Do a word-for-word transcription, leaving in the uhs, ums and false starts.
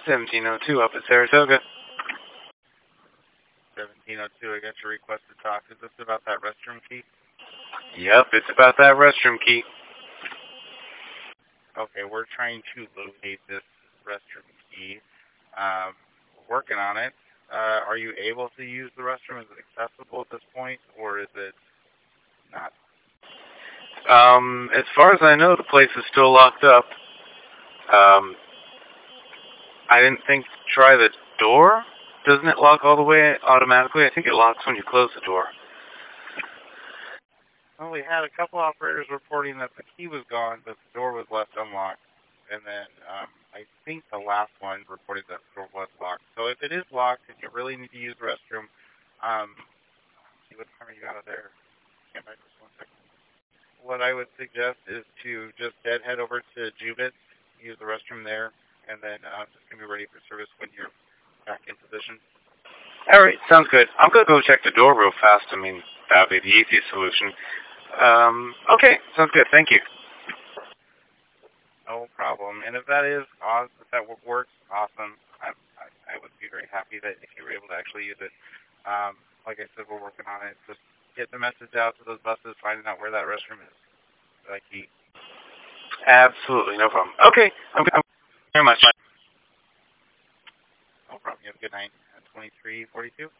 seventeen oh two up at Saratoga. seventeen oh two, I got your request to talk. Is this about that restroom key? Yep, it's about that restroom key. Okay, we're trying to locate this restroom key. Um, we're working on it. Uh, are you able to use the restroom? Is it accessible at this point, or is it not? Um, as far as I know, the place is still locked up. Um, I didn't think to try the door. Doesn't it lock all the way automatically? I think it locks when you close the door. Well, we had a couple operators reporting that the key was gone, but the door was left unlocked. And then um, I think the last one reported that the door was locked. So if it is locked and you really need to use the restroom, um, see what time are you out of there? Stand by just one second. What I would suggest is to just deadhead over to Jubitz, use the restroom there, and then uh, just going to be ready for service when you're back in position. All right, sounds good. I'm going to go check the door real fast. I mean, that would be the easiest solution. Um, okay, sounds good. Thank you. No problem. And if that is awesome, if that works, awesome. I, I, I would be very happy that if you were able to actually use it. Um, like I said, we're working on it. Just get the message out to those buses, finding out where that restroom is. Like he. Absolutely, no problem. Okay, I'm good. Very much. No problem. You have a good night. twenty-three forty-two.